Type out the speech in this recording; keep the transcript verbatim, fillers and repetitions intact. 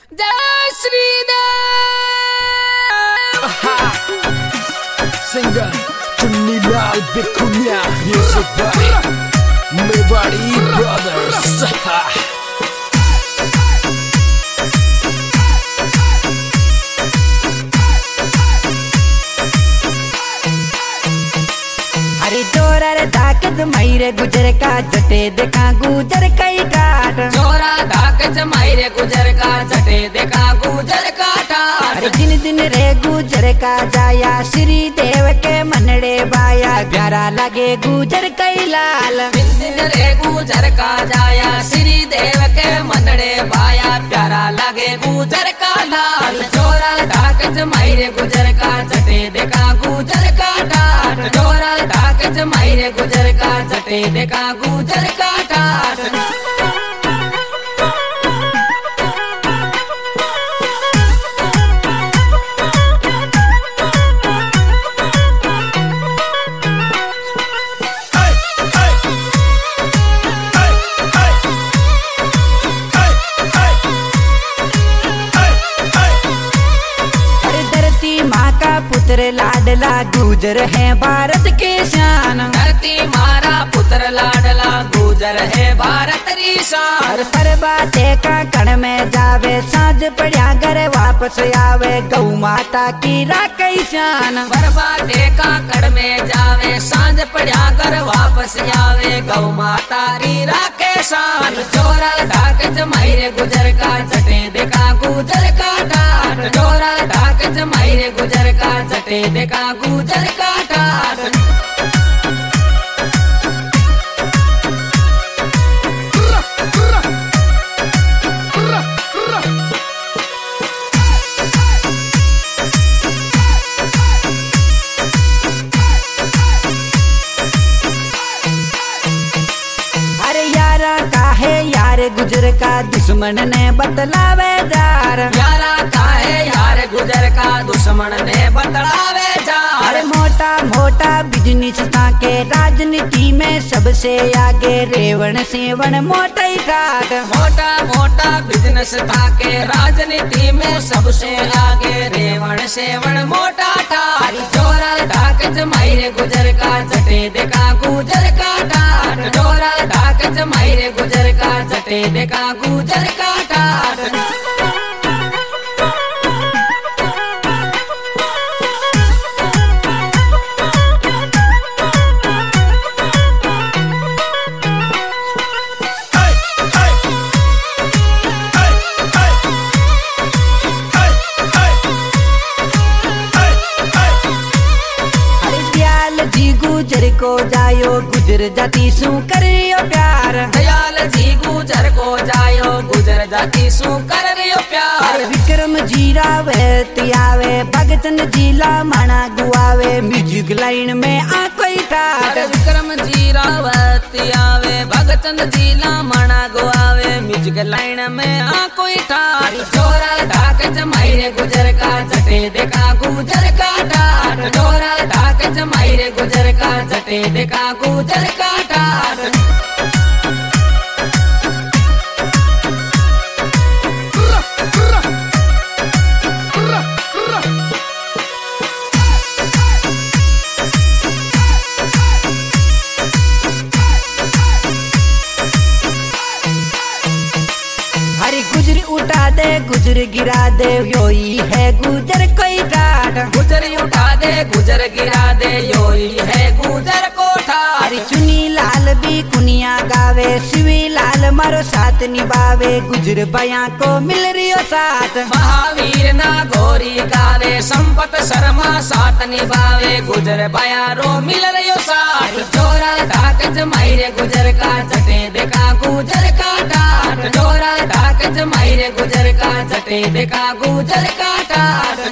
जय Shri Dev. Singer Chunni Lal Bikuniya, music by Mewari brothers. अरे जोरा रे धाकत मायरे गुजर का जटे देखा गुजर कई टाट। जोरा धाकत मायरे गुजर का जटे देखा गुजर का टाट। अरे दिन दिन रे गुजर का जाया श्री देव के मनड़े बाया प्यारा लगे गुजर कई लाल। दिन दिन रे गुजर का जाया श्री देव के मनड़े बाया प्यारा लगे गुजर का लाल। जोरा धाकत मायरे गुजर का जटे देखा गुजर का टाट। जोरा धाकत मायरे गुजर का जटे देखा गुजर का टाट। पुत्र लाडला गुजर है भारत के शान। धरती मारा पुत्र लाडला गुजर है भारत की शान। परबाते का कण में जावे साँझ पड़िया घर वापस आवे गौ माता की राखी शान। परबाते का कण में जावे साँझ पड़िया घर वापस आवे गौ माता की राखे शान। चोरा धाकत मायरे गुजर का जटे देखा गुजर का टाट। चोरा धाकत मायरे गुजर का जटे देखा गुजर का टाट। गुजर का दुश्मन ने बतलावे जार। यारा का है यार गुजर का दुश्मन ने बतलावे जार। अरे मोटा मोटा बिजनेस के राजनीति में सबसे आगे रेवण सेवन मोटा ही ठाट। मोटा मोटा बिजनेस के राजनीति में सबसे आगे रेवण सेवन मोटा ठाट। चोरा धाकत मायरे गुजर का जटे देखा गुजर का टाट। चोरा धाकत मायरे गुजर का जटे देखा गुजर का टाट। गुजर को जायो गुजर जाती सू करियो प्यार। दयाल जी गुजर को जायो गुजर जाती सू करियो प्यार। विक्रम जीरा वहती आवे भगतन जिला माना गुआवे म्यूजिक लाइन में आ कोई ठाट। विक्रम जीरा वहती आवे भगतन जिला माना गुआवे म्यूजिक लाइन में आ कोई ठाट। चोरा धाकत मायरे गुजर का जटे देखा गुजर का टाट। चोरा धाकत मायरे गुजर का जटे देखा गुजर का टाट। गुजर उठा दे गुजर गिरा दे योई है गुजर कोई ठाट। गुजर उठा दे गुजर गिरा दे योई है गुजर को ठाट। अरे चुनी लाल भी कुनिया गावे शिवी लाल मारो साथ निभावे गुजर बया को मिल रियो साथ। महावीर ना गोरी गावे संपत शर्मा साथ निभावे गुजर बया रो मिल रियो साथ। चोरा धाकत मायरे गुजर का जटे देखा गुजर का टाट। चोरा धाकत मायरे गुजर का जटे देखा गुजर का टाट।